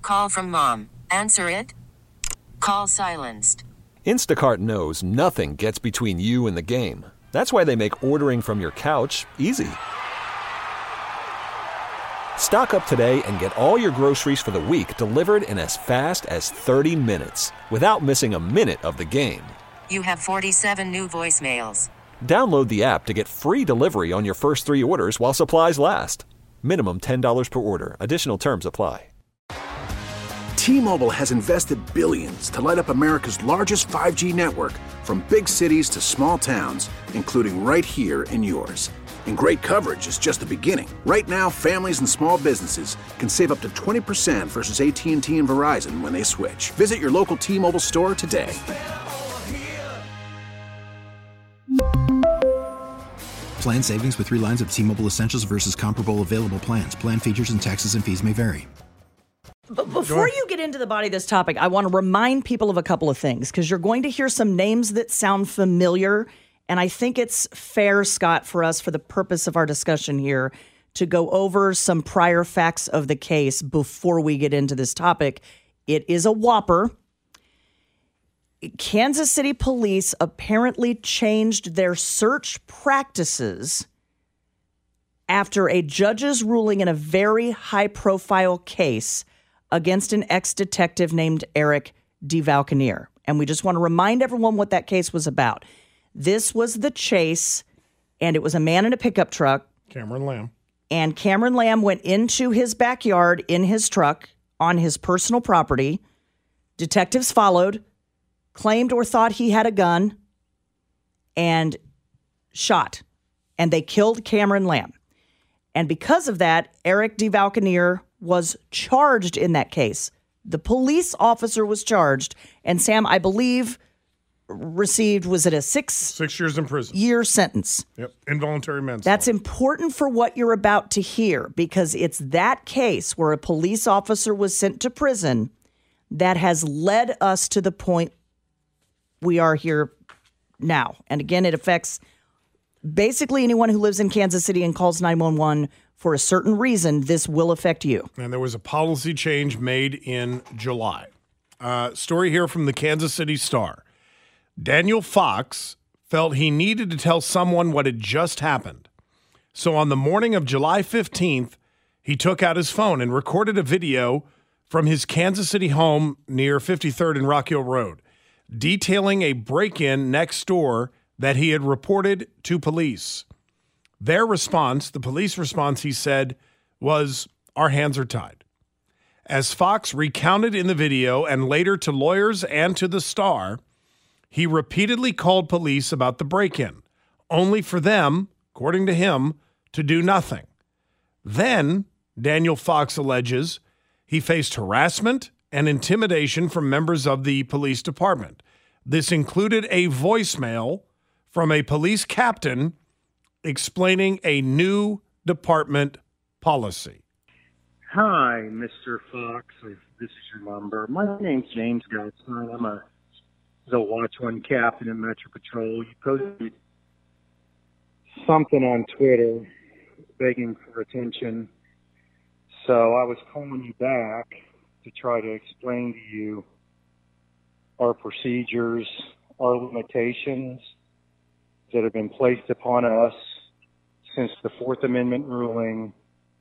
Call from mom. Answer it. Call silenced. Instacart knows nothing gets between you and the game. That's why they make ordering from your couch easy. Stock up today and get all your groceries for the week delivered in as fast as 30 minutes without missing a minute of the game. You have 47 new voicemails. Download the app to get free delivery on your first 3 orders while supplies last. Minimum $10 per order. Additional terms apply. T-Mobile has invested billions to light up America's largest 5G network, from big cities to small towns, including right here in yours. And great coverage is just the beginning. Right now, families and small businesses can save up to 20% versus AT&T and Verizon when they switch. Visit your local T-Mobile store today. Plan savings with 3 lines of T-Mobile Essentials versus comparable available plans. Plan features and taxes and fees may vary. Before you get into the body of this topic, I want to remind people of a couple of things, because you're going to hear some names that sound familiar. And I think it's fair, Scott, for us, for the purpose of our discussion here, to go over some prior facts of the case before we get into this topic. It is a whopper. Kansas City police apparently changed their search practices after a judge's ruling in a very high-profile case against an ex-detective named Eric DeValcanier. And we just want to remind everyone what that case was about. This was the chase, and it was a man in a pickup truck. Cameron Lamb. And Cameron Lamb went into his backyard in his truck on his personal property. Detectives followed, claimed or thought he had a gun, and shot. And they killed Cameron Lamb. And because of that, Eric DeValcanier was charged in that case. The police officer was charged, and Sam, I believe, received, was it a 6 years in prison year sentence? Yep. Involuntary manslaughter. That's important for what you're about to hear, because it's that case where a police officer was sent to prison that has led us to the point we are here now. And again, it affects basically anyone who lives in Kansas City and calls 911 for a certain reason. This will affect you. And there was a policy change made in July. Story here from the Kansas City Star. Daniel Fox felt he needed to tell someone what had just happened. So on the morning of July 15th, he took out his phone and recorded a video from his Kansas City home near 53rd and Rock Hill Road, detailing a break-in next door that he had reported to police. Their response, the police response, he said, was, "Our hands are tied." As Fox recounted in the video and later to lawyers and to the Star, he repeatedly called police about the break-in, only for them, according to him, to do nothing. Then, Daniel Fox alleges, he faced harassment and intimidation from members of the police department. This included a voicemail from a police captain explaining a new department policy. Hi, Mr. Fox. This is your number. My name's James Godson. I'm the Watch 1 captain in Metro Patrol. You posted something on Twitter begging for attention. So I was calling you back to try to explain to you our procedures, our limitations that have been placed upon us since the Fourth Amendment ruling.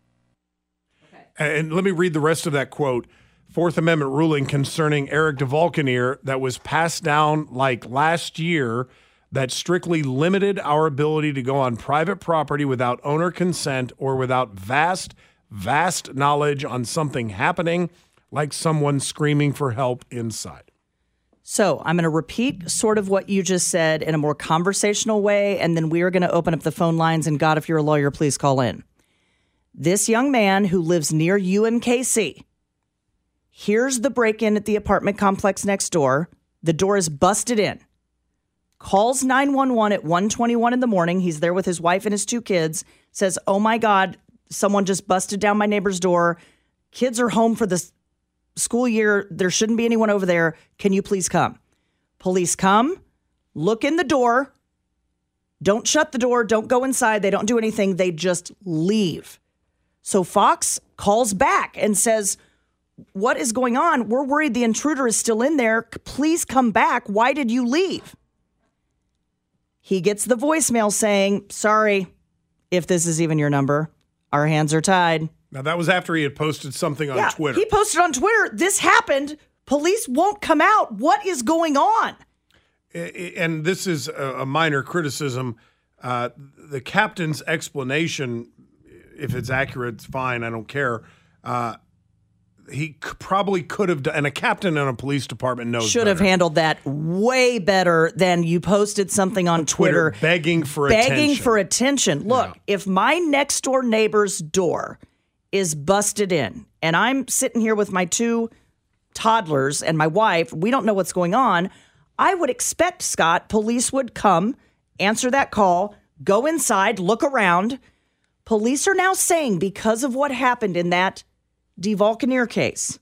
And let me read the rest of that quote. Fourth Amendment ruling concerning Eric DeValcanier that was passed down like last year that strictly limited our ability to go on private property without owner consent or without vast knowledge on something happening, like someone screaming for help inside. So I'm going to repeat sort of what you just said in a more conversational way, and then we are going to open up the phone lines. And God, if you're a lawyer, please call in. This young man who lives near UMKC hears the break-in at the apartment complex next door. The door is busted in. Calls 911 at 1:21 in the morning. He's there with his wife and his 2 kids. Says, "Oh my God, someone just busted down my neighbor's door. Kids are home for the school year. There shouldn't be anyone over there. Can you please come?" Police come, look in the door. Don't shut the door. Don't go inside. They don't do anything. They just leave. So Fox calls back and says, what is going on? We're worried the intruder is still in there. Please come back. Why did you leave? He gets the voicemail saying, sorry, if this is even your number, our hands are tied. Now, that was after he had posted something on Twitter. He posted on Twitter, this happened. Police won't come out. What is going on? And this is a minor criticism. The captain's explanation, if it's accurate, it's fine. I don't care. He probably could have done, and a captain in a police department knows should have handled that way better than you posted something on Twitter begging for attention. Look, if my next door neighbor's door is busted in and I'm sitting here with my 2 toddlers and my wife, we don't know what's going on, I would expect, Scott, police would come, answer that call, go inside, look around. Police are now saying, because of what happened in that DeValcanier case,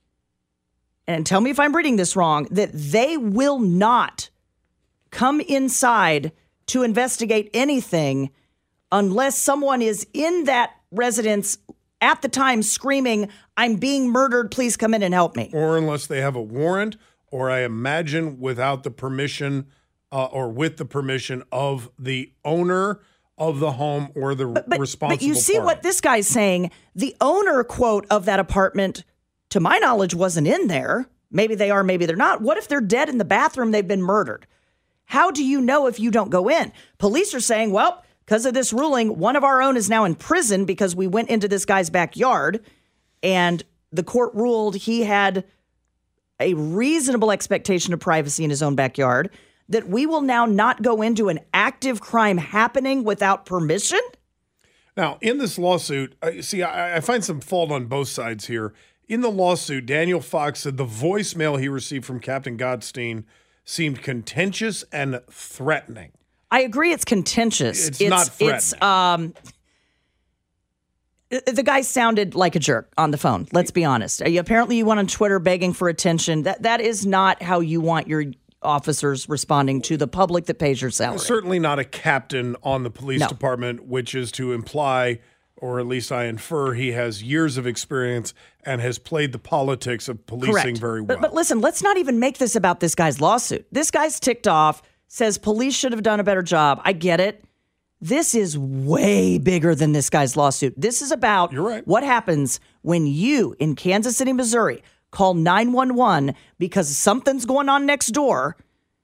and tell me if I'm reading this wrong, that they will not come inside to investigate anything unless someone is in that residence at the time screaming, I'm being murdered, please come in and help me. Or unless they have a warrant, or I imagine without the permission or with the permission of the owner of the home or the responsible But you see party. what this guy's saying. The owner, quote, of that apartment, to my knowledge, wasn't in there. Maybe they are, maybe they're not. What if they're dead in the bathroom? They've been murdered. How do you know if you don't go in? Police are saying, well, because of this ruling, one of our own is now in prison because we went into this guy's backyard and the court ruled he had a reasonable expectation of privacy in his own backyard, that we will now not go into an active crime happening without permission? Now, in this lawsuit, I find some fault on both sides here. In the lawsuit, Daniel Fox said the voicemail he received from Captain Godstein seemed contentious and threatening. I agree it's contentious. It's not threatening. The guy sounded like a jerk on the phone. Let's be honest. Apparently you went on Twitter begging for attention. That is not how you want your officers responding to the public that pays your salary. Certainly not a captain on the police department, which is to imply, or at least I infer, he has years of experience and has played the politics of policing very well. But listen, let's not even make this about this guy's lawsuit. This guy's ticked off, says police should have done a better job. I get it. This is way bigger than this guy's lawsuit. This is about what happens when you, in Kansas City, Missouri, call 911 because something's going on next door.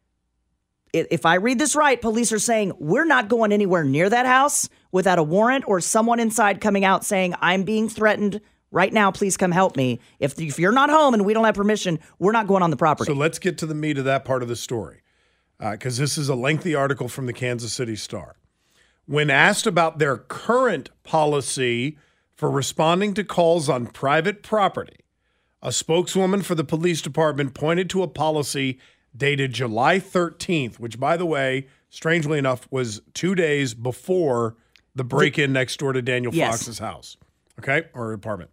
If I read this right, police are saying, we're not going anywhere near that house without a warrant or someone inside coming out saying, I'm being threatened right now, please come help me. If you're not home and we don't have permission, we're not going on the property. So let's get to the meat of that part of the story, because this is a lengthy article from the Kansas City Star. When asked about their current policy for responding to calls on private property, a spokeswoman for the police department pointed to a policy dated July 13th, which, by the way, strangely enough, was 2 days before the break-in next door to Daniel Fox's house, or apartment.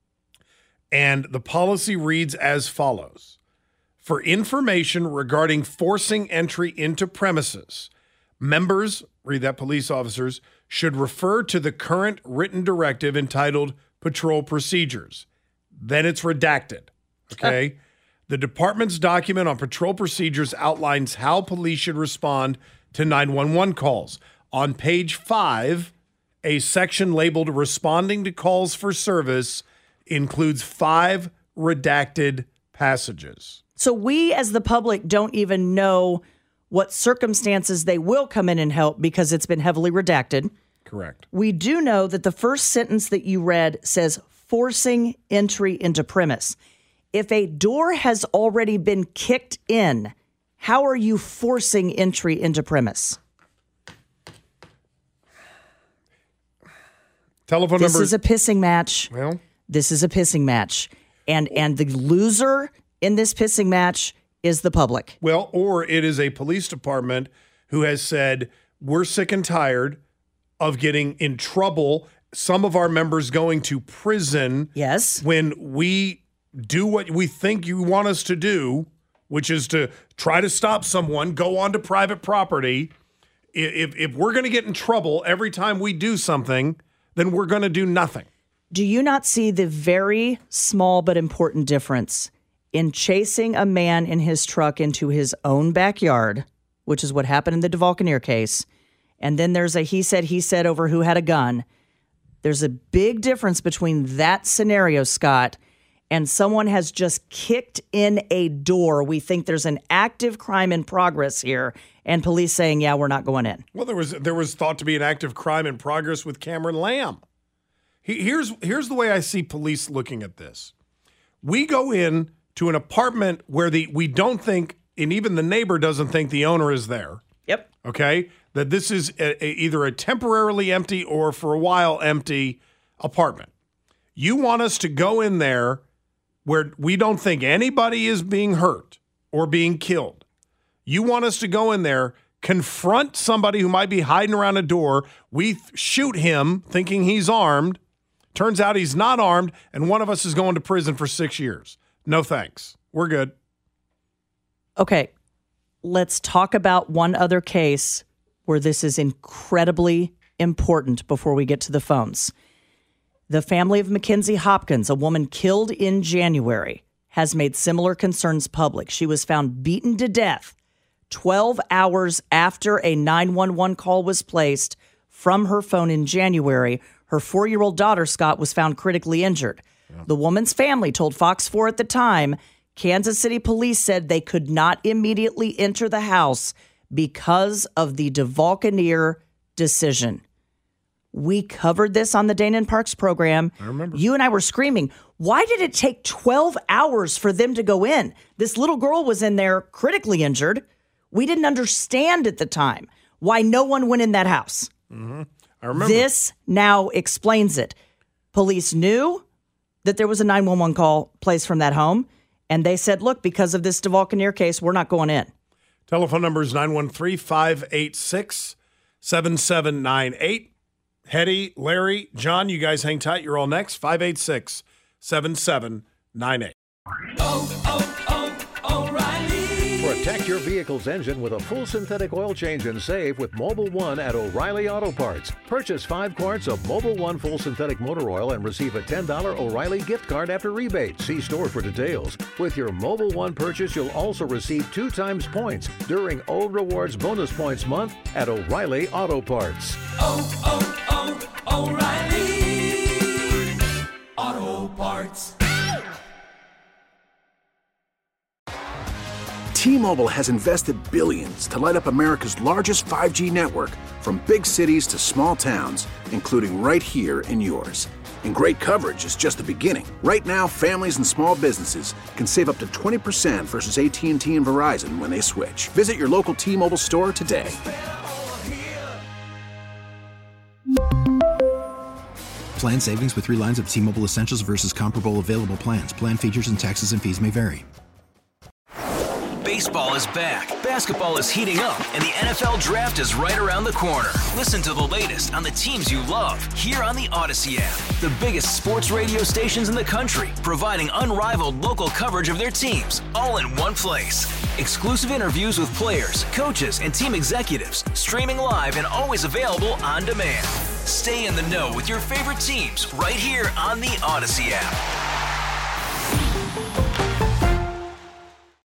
And the policy reads as follows. For information regarding forcing entry into premises, members, read that police officers, should refer to the current written directive entitled Patrol Procedures. Then it's redacted, okay? The department's document on patrol procedures outlines how police should respond to 911 calls. On page 5, a section labeled Responding to Calls for Service includes 5 redacted passages. So we as the public don't even know what circumstances they will come in and help because it's been heavily redacted. Correct. We do know that the first sentence that you read says forcing entry into premise. If a door has already been kicked in, how are you forcing entry into premise? Telephone number. This is a pissing match. Well, this is a pissing match. And the loser in this pissing match is the public. Well, or it is a police department who has said, we're sick and tired of getting in trouble, some of our members going to prison. Yes. When we do what we think you want us to do, which is to try to stop someone, go onto private property. If we're going to get in trouble every time we do something, then we're going to do nothing. Do you not see the very small but important difference in chasing a man in his truck into his own backyard, which is what happened in the DeValcanier case, and then there's a he said over who had a gun? There's a big difference between that scenario, Scott, and someone has just kicked in a door. We think there's an active crime in progress here, and police saying, yeah, we're not going in. Well, there was thought to be an active crime in progress with Cameron Lamb. Here's the way I see police looking at this. We go in to an apartment where we don't think, and even the neighbor doesn't think the owner is there. Yep. Okay? That this is either a temporarily empty or for a while empty apartment. You want us to go in there where we don't think anybody is being hurt or being killed. You want us to go in there, confront somebody who might be hiding around a door. We shoot him thinking he's armed. Turns out he's not armed, and one of us is going to prison for 6 years. No thanks. We're good. Okay, let's talk about one other case where this is incredibly important before we get to the phones. The family of Mackenzie Hopkins, a woman killed in January, has made similar concerns public. She was found beaten to death 12 hours after a 911 call was placed from her phone in January. Her 4-year-old daughter, Scott, was found critically injured. Yeah. The woman's family told Fox 4 at the time, Kansas City police said they could not immediately enter the house because of the DeValcanier decision. We covered this on the Dana and Parks program. I remember. You and I were screaming, why did it take 12 hours for them to go in? This little girl was in there critically injured. We didn't understand at the time why no one went in that house. Mm-hmm. I remember. This now explains it. Police knew that there was a 911 call placed from that home, and they said, look, because of this DeValcanier case, we're not going in. Telephone number is 913-586-7798. Hetty, Larry, John, you guys hang tight. You're all next. 586-7798. O'Reilly. Protect your vehicle's engine with a full synthetic oil change and save with Mobil 1 at O'Reilly Auto Parts. Purchase 5 quarts of Mobil 1 full synthetic motor oil and receive a $10 O'Reilly gift card after rebate. See store for details. With your Mobil 1 purchase, you'll also receive 2 times points during O Rewards Bonus Points Month at O'Reilly Auto Parts. O'Reilly Auto Parts. T-Mobile has invested billions to light up America's largest 5G network, from big cities to small towns, including right here in yours. And great coverage is just the beginning. Right now, families and small businesses can save up to 20% versus AT&T and Verizon when they switch. Visit your local T-Mobile store today. Plan savings with 3 lines of T-Mobile Essentials versus comparable available plans. Plan features and taxes and fees may vary. Baseball is back, basketball is heating up, and the NFL Draft is right around the corner. Listen to the latest on the teams you love here on the Odyssey app. The biggest sports radio stations in the country, providing unrivaled local coverage of their teams, all in one place. Exclusive interviews with players, coaches, and team executives, streaming live and always available on demand. Stay in the know with your favorite teams right here on the Odyssey app.